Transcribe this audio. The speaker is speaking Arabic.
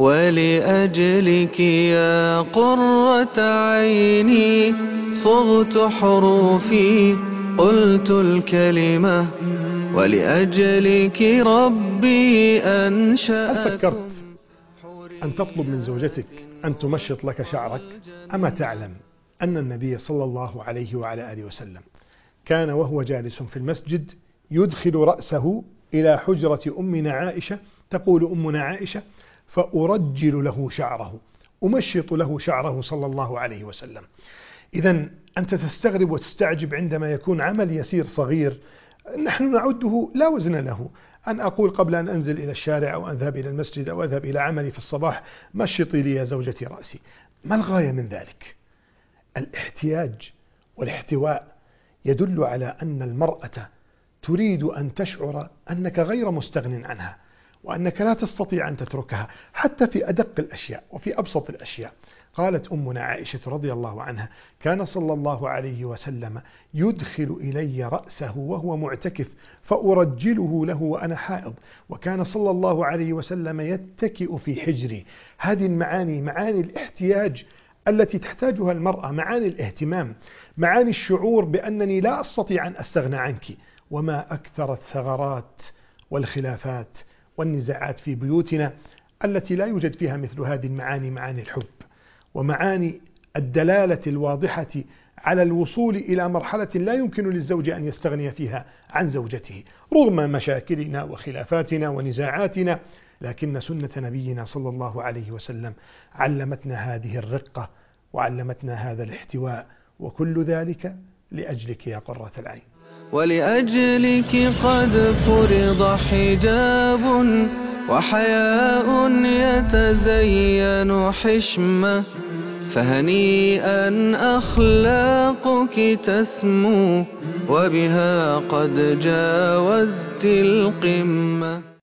ولأجلك يا قرة عيني صغت حروفي قلت الكلمة ولأجلك ربي أنشأكم. هل فكرت أن تطلب من زوجتك أن تمشط لك شعرك؟ أما تعلم أن النبي صلى الله عليه وعلى آله وسلم كان وهو جالس في المسجد يدخل رأسه إلى حجرة أمنا عائشة، تقول أمنا عائشة: فأرجل له شعره، أمشط له شعره صلى الله عليه وسلم. إذن أنت تستغرب وتستعجب عندما يكون عمل يسير صغير نحن نعده لا وزن له، أن أقول قبل أن أنزل إلى الشارع أو أذهب إلى المسجد أو أذهب إلى عملي في الصباح: مشطي لي يا زوجتي رأسي. ما الغاية من ذلك؟ الاحتياج والاحتواء يدل على أن المرأة تريد أن تشعر أنك غير مستغن عنها، وأنك لا تستطيع أن تتركها حتى في أدق الأشياء وفي أبسط الأشياء. قالت أمنا عائشة رضي الله عنها: كان صلى الله عليه وسلم يدخل إلي رأسه وهو معتكف فأرجله له وأنا حائض، وكان صلى الله عليه وسلم يتكئ في حجري. هذه المعاني، معاني الاحتياج التي تحتاجها المرأة، معاني الاهتمام، معاني الشعور بأنني لا أستطيع أن أستغنى عنك. وما أكثر الثغرات والخلافات والنزاعات في بيوتنا التي لا يوجد فيها مثل هذه المعاني، معاني الحب ومعاني الدلالة الواضحة على الوصول إلى مرحلة لا يمكن للزوج أن يستغني فيها عن زوجته رغم مشاكلنا وخلافاتنا ونزاعاتنا. لكن سنة نبينا صلى الله عليه وسلم علمتنا هذه الرقة وعلمتنا هذا الاحتواء، وكل ذلك لأجلك يا قرة العين. ولأجلك قد فرض حجاب وحياء يتزين حشمة، فهنيئا أخلاقك تسمو وبها قد جاوزت القمة.